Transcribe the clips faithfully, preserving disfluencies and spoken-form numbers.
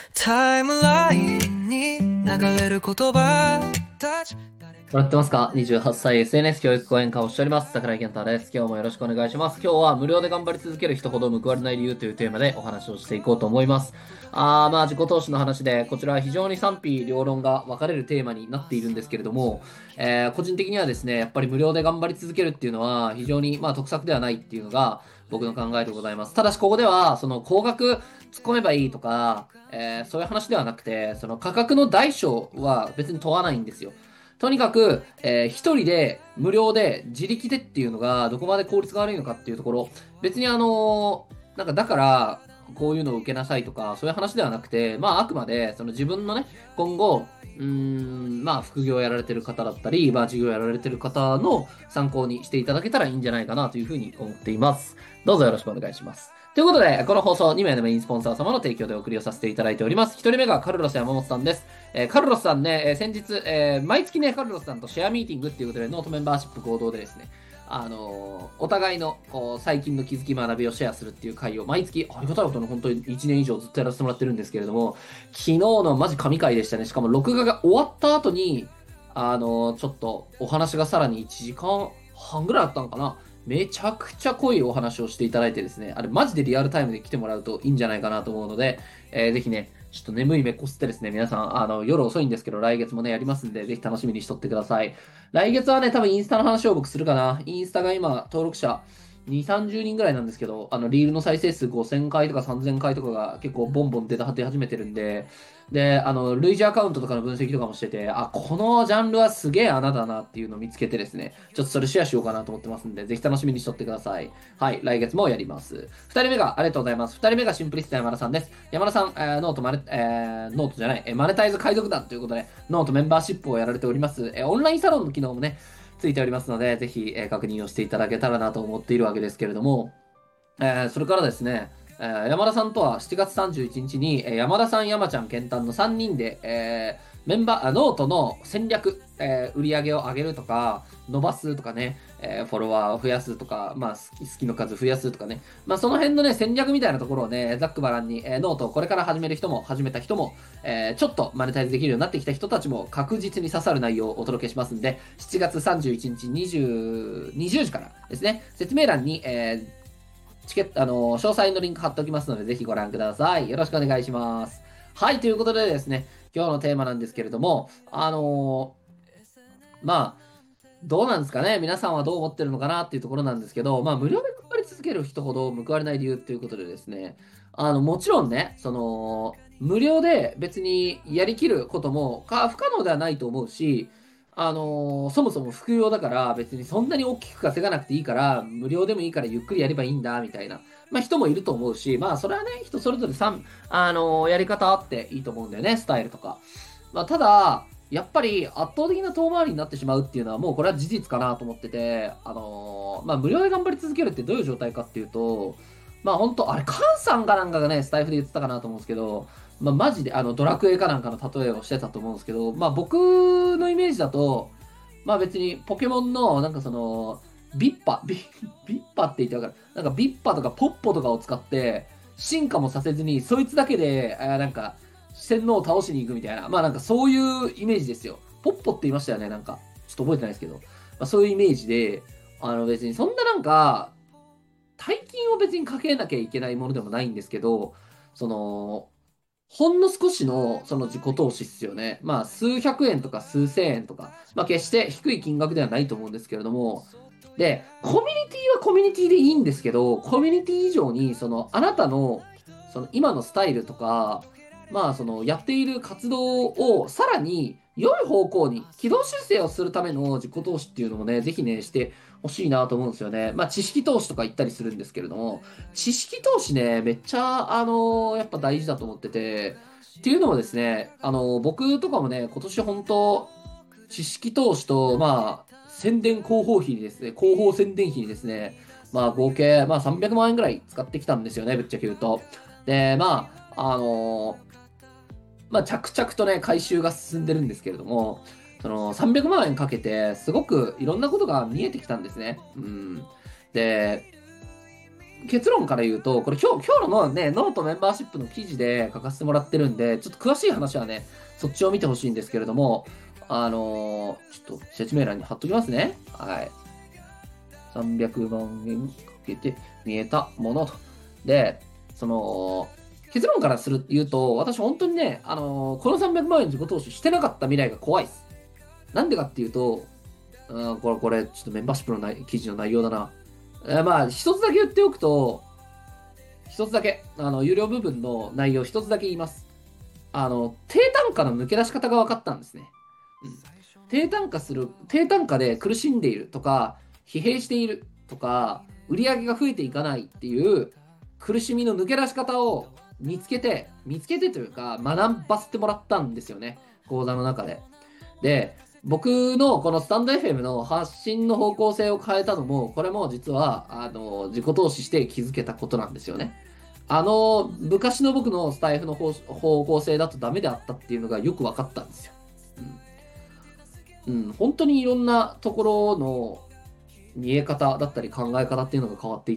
タイムラインに流れる言葉たち。 もらってますか？ にじゅうはっ 歳 エスエヌエス 教育講演家をしております。桜井健太です。今日もよろしくお願いします。今日は無料で頑張り続ける人ほど報われない理由というテーマでお話をしていこうと思います。あー、まあ自己投資の話で、こちらは非常に賛否両論が分かれるテーマになっているんですけれども、えー個人的にはですね、やっぱり無料で頑張り続けるっていうのは非常にまあ得策ではないっていうのが僕の考えでございます。ただしここでは、その高額突っ込めばいいとか、えーそういう話ではなくて、その価格の大小は別に問わないんですよ。とにかく、えー一人で無料で自力でっていうのがどこまで効率が悪いのかっていうところ、別にあのーなんかだからこういうのを受けなさいとか、そういう話ではなくて、まああくまでその自分のね、今後、うーん、まあ副業をやられてる方だったり、まあ事業をやられてる方の参考にしていただけたらいいんじゃないかなというふうに思っています。どうぞよろしくお願いします。ということで、この放送に名のメインスポンサー様の提供でお送りをさせていただいております。一人目がカルロス山本さんです。えーカルロスさんね、えー先日、えー毎月ね、カルロスさんとシェアミーティングっていうことで、ノートメンバーシップ合同でですね、あのーお互いのこう最近の気づき学びをシェアするっていう会を毎月、ありがたいことに本当にいちねん以上ずっとやらせてもらってるんですけれども、昨日のマジ神回でしたね。しかも録画が終わった後に、あのーちょっとお話がさらにいちじかんはんぐらいあったのかな。めちゃくちゃ濃いお話をしていただいてですね、あれマジでリアルタイムで来てもらうといいんじゃないかなと思うので、えーぜひね、ちょっと眠い目こすってですね、皆さん、あの、夜遅いんですけど、来月もね、やりますんで、ぜひ楽しみにしとってください。来月はね、多分インスタの話を僕するかな。インスタが今、登録者に、さんじゅうにんぐらいなんですけど、あの、リールの再生数ごせんかいとかさんぜんかいとかが結構ボンボン出た出始めてるんで、で、あの、類似アカウントとかの分析とかもしてて、あ、このジャンルはすげえ穴だなっていうのを見つけてですね、ちょっとそれシェアしようかなと思ってますんで、ぜひ楽しみにしとってください。はい、来月もやります。ふたりめが、ありがとうございます。ふたりめがシンプリスト山田さんです。山田さん、えーノートマネ、えーノートじゃない、えーマネタイズ海賊団ということで、ノートメンバーシップをやられております。えーオンラインサロンの機能もね、ついておりますので、ぜひ、えー確認をしていただけたらなと思っているわけですけれども、えーそれからですね、えー山田さんとはしちがつさんじゅういちにちに、えー山田さん、山ちゃん、健太のさんにんで、えーメンバー、あノートの戦略、えー売り上げを上げるとか、伸ばすとかね、えーフォロワーを増やすとか、まあ、好き好きの数増やすとかね、まあ、その辺のね、戦略みたいなところをね、ざっくばらんに、えーノートをこれから始める人も、始めた人も、えーちょっとマネタイズできるようになってきた人たちも確実に刺さる内容をお届けしますんで、しちがつさんじゅういちにちにじゅう、にじゅうじからですね、説明欄に、えーチケット、あのー詳細のリンク貼っておきますので、ぜひご覧ください。よろしくお願いします。はい、ということでですね、今日のテーマなんですけれども、あのーまあ、どうなんですかね、皆さんはどう思ってるのかなっていうところなんですけど、まあ、無料で配り続ける人ほど報われない理由っていうことでですね、あの、もちろんね、その、無料で別にやりきることもか不可能ではないと思うし、あのそもそも副業だから別にそんなに大きく稼がなくていいから、無料でもいいからゆっくりやればいいんだ、みたいな、まあ人もいると思うし、まあそれはね、人それぞれさん、あのやり方あっていいと思うんだよね、スタイルとか。まあただ、やっぱり圧倒的な遠回りになってしまうっていうのはもうこれは事実かなと思ってて、あのーまあ無料で頑張り続けるってどういう状態かっていうと、まあ本当あれ、カンさんかなんかがね、スタイフで言ってたかなと思うんですけど、まあマジであのドラクエかなんかの例えをしてたと思うんですけど、まあ僕のイメージだと、まあ別にポケモンのなんかその、ビッパ、ビビッパって言ってわかる。なんかビッパとかポッポとかを使って進化もさせずに、そいつだけで、あーなんか洗脳を倒しに行くみたいな。まあなんかそういうイメージですよ。ポッポって言いましたよね、なんか。ちょっと覚えてないですけど。まあそういうイメージで、あの別にそんななんか、大金を別にかけなきゃいけないものでもないんですけど、その、ほんの少しのその自己投資っすよね。まあ数百円とか数千円とか、まあ決して低い金額ではないと思うんですけれども、で、コミュニティはコミュニティでいいんですけど、コミュニティ以上に、その、あなたの、その、今のスタイルとか、まあ、その、やっている活動を、さらに、良い方向に、軌道修正をするための自己投資っていうのもね、ぜひね、してほしいなと思うんですよね。まあ、知識投資とか言ったりするんですけれども、知識投資ね、めっちゃ、あのやっぱ大事だと思ってて、っていうのもですね、あの僕とかもね、今年本当、知識投資と、まあ、宣伝広報費にですね、広報宣伝費にですね、まあ、合計、まあ、さんびゃくまん円ぐらい使ってきたんですよね、ぶっちゃけ言うと。で、まあ、あのーまあ、着々とね、回収が進んでるんですけれども、その、さんびゃくまん円かけて、すごくいろんなことが見えてきたんですね。うん。で、 結論から言うと、これ今日、今日のね、ノートメンバーシップの記事で書かせてもらってるんで、ちょっと詳しい話はね、そっちを見てほしいんですけれども、あのーちょっと説明欄に貼っときますね。はい。さんびゃくまん円かけて見えたものと。で、その、結論からする言うと、私本当にね、あのーこのさんびゃくまん円自己投資してなかった未来が怖いです。なんでかっていうと、うん、これ、これ、ちょっとメンバーシップの内記事の内容だな。えーまあ、一つだけ言っておくと、一つだけ、あの、有料部分の内容一つだけ言います。あの、低単価の抜け出し方が分かったんですね。うん。低単価する、低単価で苦しんでいるとか、疲弊しているとか、売り上げが増えていかないっていう苦しみの抜け出し方を見つけて、見つけてというか、学ばせてもらったんですよね。講座の中で。で、僕のこのスタンド エフエム の発信の方向性を変えたのも、これも実は、あの、自己投資して気づけたことなんですよね。あの、昔の僕のスタイフの方方向性だとダメであったっていうのがよく分かったんですよ。うん。うん、本当にいろんなところの見え方だったり考え方っていうのが変わっていって、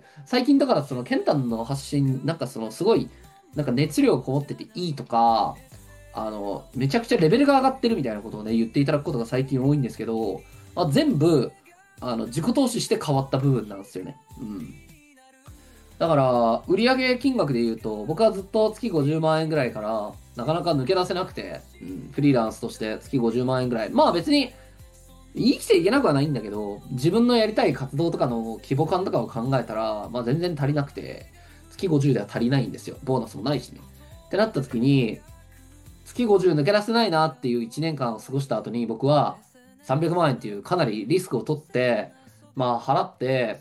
最近だからそのケンタンの発信、なんかそのすごい、なんか熱量こもってていいとか、あの、めちゃくちゃレベルが上がってるみたいなことをね、言っていただくことが最近多いんですけど、まあ、全部、あの、自己投資して変わった部分なんですよね。うん。だから、売上金額で言うと、僕はずっと月ごじゅうまん円ぐらいから、なかなか抜け出せなくて、うん、フリーランスとして月ごじゅうまん円ぐらい。まあ別に、生きていけなくはないんだけど、自分のやりたい活動とかの規模感とかを考えたら、まあ全然足りなくて、月ごじゅうでは足りないんですよ。ボーナスもないしね。ってなった時に、月ごじゅう抜け出せないなっていういちねんかんを過ごした後に、僕はさんびゃくまん円っていうかなりリスクを取って、まあ払って、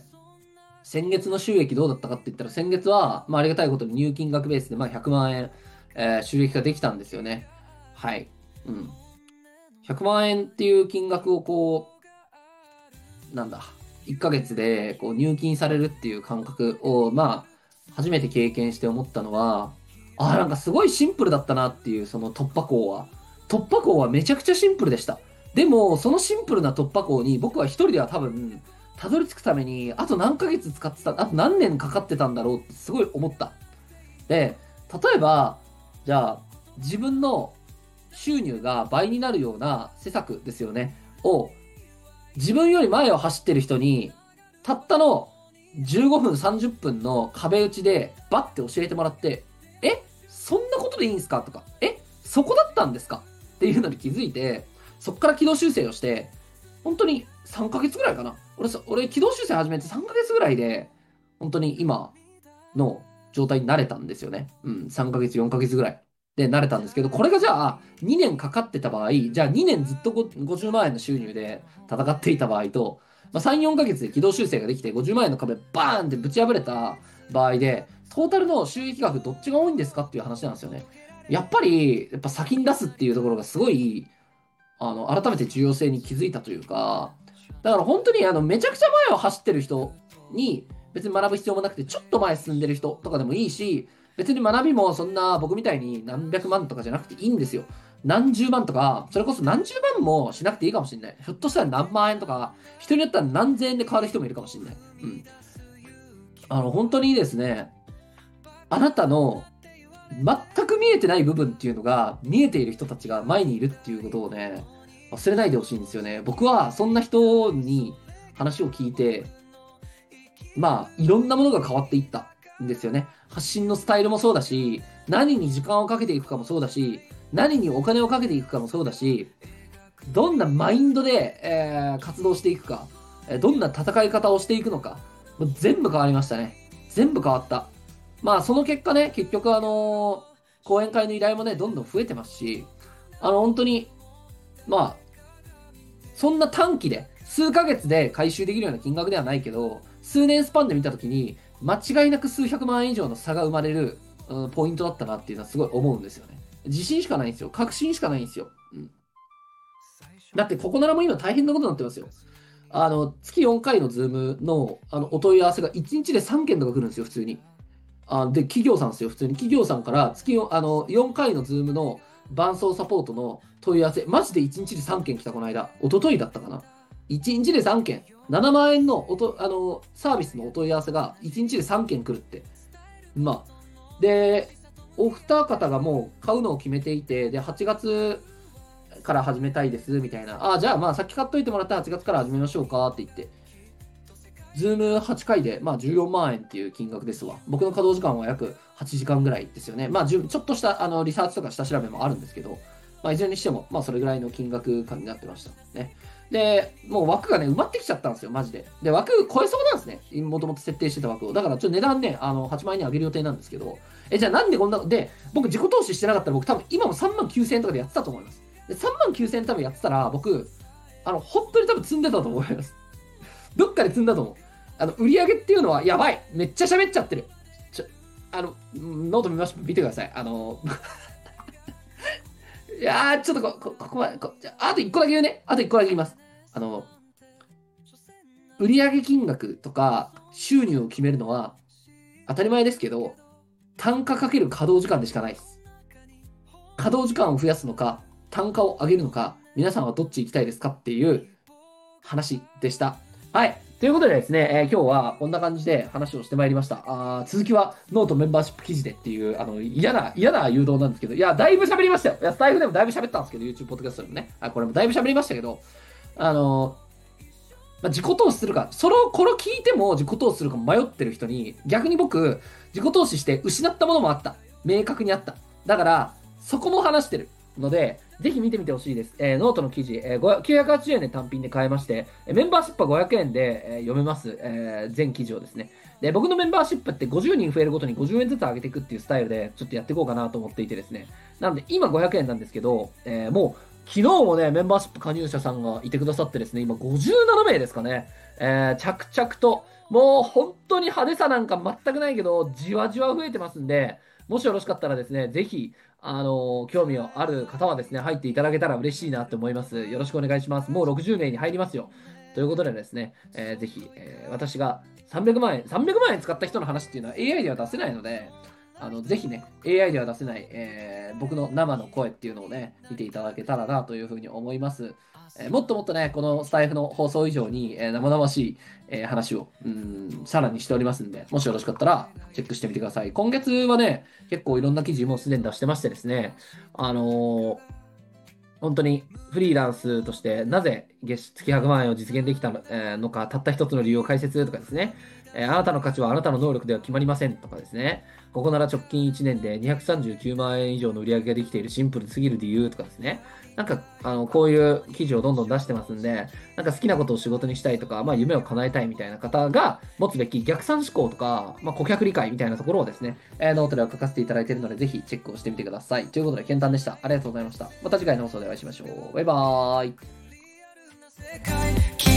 先月の収益どうだったかって言ったら、先月は、まあありがたいことに入金額ベースでまあひゃくまん円、えー収益ができたんですよね。はい。うん。ひゃくまん円っていう金額をこう、なんだ、いっかげつでこう入金されるっていう感覚を、まあ、初めて経験して思ったのは、ああ、なんかすごいシンプルだったなっていう、その突破口は。突破口はめちゃくちゃシンプルでした。でも、そのシンプルな突破口に僕は一人では多分、たどり着くために、あと何ヶ月使ってた、あと何年かかってたんだろうってすごい思った。で、例えば、じゃあ、自分の収入が倍になるような施策ですよね。を、自分より前を走ってる人に、たったのじゅうごふん、さんじゅっぷんの壁打ちでバッて教えてもらって、えそんなことでいいんすかとか、えそこだったんですかっていうのに気づいて、そこから軌道修正をして、本当にさんかげつぐらいかな。俺さ、俺軌道修正始めてさんかげつぐらいで、本当に今の状態になれたんですよね。うん、さんかげつ、よんかげつぐらい。で、慣れたんですけど、これがじゃあ、にねんかかってた場合、じゃあにねんずっとごごじゅうまん円の収入で戦っていた場合と、まあ、さん、よんかげつで軌道修正ができてごじゅうまん円の壁バーンってぶち破れた場合で、トータルの収益額どっちが多いんですかっていう話なんですよね。やっぱり、やっぱ先に出すっていうところがすごい、あの、改めて重要性に気づいたというか、だから本当にあの、めちゃくちゃ前を走ってる人に、別に学ぶ必要もなくて、ちょっと前進んでる人とかでもいいし、別に学びもそんな僕みたいに何百万とかじゃなくていいんですよ。何十万とか、それこそ何十万もしなくていいかもしれない。ひょっとしたら何万円とか、人によっては何千円で変わる人もいるかもしれない。うん。あの、本当にですね、あなたの全く見えてない部分っていうのが見えている人たちが前にいるっていうことをね、忘れないでほしいんですよね。僕はそんな人に話を聞いて、まあ、いろんなものが変わっていったんですよね。発信のスタイルもそうだし、何に時間をかけていくかもそうだし、何にお金をかけていくかもそうだし、どんなマインドで、えー活動していくか、えーどんな戦い方をしていくのか、もう全部変わりましたね。全部変わった。まあ、その結果ね、結局あのー講演会の依頼もね、どんどん増えてますし、あの、本当に、まあ、そんな短期で、数ヶ月で回収できるような金額ではないけど、数年スパンで見たときに、間違いなく数百万円以上の差が生まれる、うん、ポイントだったなっていうのはすごい思うんですよね。自信しかないんですよ。確信しかないんですよ。うん。だって、ここならも今大変なことになってますよ。あの、月よんかいのズームの、あの、お問い合わせがいちにちでさんけんとか来るんですよ、普通に。あで、企業さんですよ、普通に。企業さんから月よあのよんかいのズームの伴走サポートの問い合わせ、マジでいちにちでさんけん来た、この間。一昨日だったかな。 いちにちでさんけん、ななまん円のおとあのサービスのお問い合わせがいちにちでさんけん来るって。まあ、で、お二方がもう買うのを決めていて、で、はちがつから始めたいですみたいな。あ、じゃあまあ先買っといてもらったらはちがつから始めましょうかって言って。ズームはちかいで、まあ、じゅうよんまん円っていう金額ですわ。僕の稼働時間は約はちじかんぐらいですよね。まあ、ちょっとしたあのリサーチとか下調べもあるんですけど、まあ、いずれにしても、まあ、それぐらいの金額感になってました。ね。で、もう枠がね、埋まってきちゃったんですよ、マジで。で、枠超えそうなんですね。もともと設定してた枠を。だから、ちょっと値段ね、あの、はちまん円に上げる予定なんですけど、え、じゃあなんでこんな、で、僕自己投資してなかったら、僕多分今もさんまんきゅうせん円とかでやってたと思います。で、さんまんきゅうせん円多分やってたら、僕、あの、本当に多分積んでたと思います。どっかで積んだと思う。あの、売り上げっていうのはやばい。めっちゃ喋っちゃってる。ちょ、あの、ノート見まし、見てください。あの、いやー、ちょっとこ、こ、ここは、こじゃあ、あといっこだけ言うね。あといっこだけ言います。あの、売上金額とか収入を決めるのは当たり前ですけど、単価かける稼働時間でしかないです。稼働時間を増やすのか、単価を上げるのか、皆さんはどっち行きたいですかっていう話でした。はい。ということでですね、えー今日はこんな感じで話をしてまいりました。あー続きはノートメンバーシップ記事でっていう、あの、嫌な、嫌な誘導なんですけど、いや、だいぶ喋りましたよ。いや、スタイフでもだいぶ喋ったんですけど、YouTube ポッドキャストでもね。あ、これもだいぶ喋りましたけど、あのまあ、自己投資するか、それを、これを聞いても自己投資するか迷ってる人に、逆に僕、自己投資して失ったものもあった。明確にあった。だから、そこも話してるので、ぜひ見てみてほしいです。えーノートの記事、えー、きゅうひゃくはちじゅうえんで単品で買えまして、えーメンバーシップはごひゃくえんで、えー読めます、えー全記事をですね。で、僕のメンバーシップってごじゅうにん増えるごとにごじゅうえんずつ上げていくっていうスタイルで、ちょっとやっていこうかなと思っていてですね。なので、今ごひゃくえんなんですけど、えーもう、昨日もね、メンバーシップ加入者さんがいてくださってですね、今ごじゅうななめいですかね。えー着々と、もう本当に派手さなんか全くないけど、じわじわ増えてますんで、もしよろしかったらですね、ぜひ、あのー興味ある方はですね、入っていただけたら嬉しいなと思います。よろしくお願いします。もうろくじゅうめいに入りますよ。ということでですね、えーぜひ、えー私がさんびゃくまん円、さんびゃくまん円使った人の話っていうのは エーアイ では出せないので、あの、ぜひね、エーアイ では出せない、えー僕の生の声っていうのをね、見ていただけたらなというふうに思います。えーもっともっとね、このスタイフの放送以上に、えー生々しい、えー話を、うん、さらにしておりますんで、もしよろしかったらチェックしてみてください。今月はね、結構いろんな記事もすでに出してましてですね、あのー本当にフリーランスとしてなぜ月月ひゃくまん円を実現できたの,、えーのか、たった一つの理由を解説とかですね、えーあなたの価値はあなたの能力では決まりませんとかですね、ここなら直近いちねんでにひゃくさんじゅうきゅうまん円以上の売り上げができているシンプルすぎる理由とかですね、なんかあのこういう記事をどんどん出してますんで、なんか好きなことを仕事にしたいとか、まあ、夢を叶えたいみたいな方が持つべき逆算思考とか、まあ、顧客理解みたいなところをですね、えーノートでは書かせていただいているので、ぜひチェックをしてみてください。ということで、ケンタンでした。ありがとうございました。また次回の放送でお会いしましょう。バイバーイ。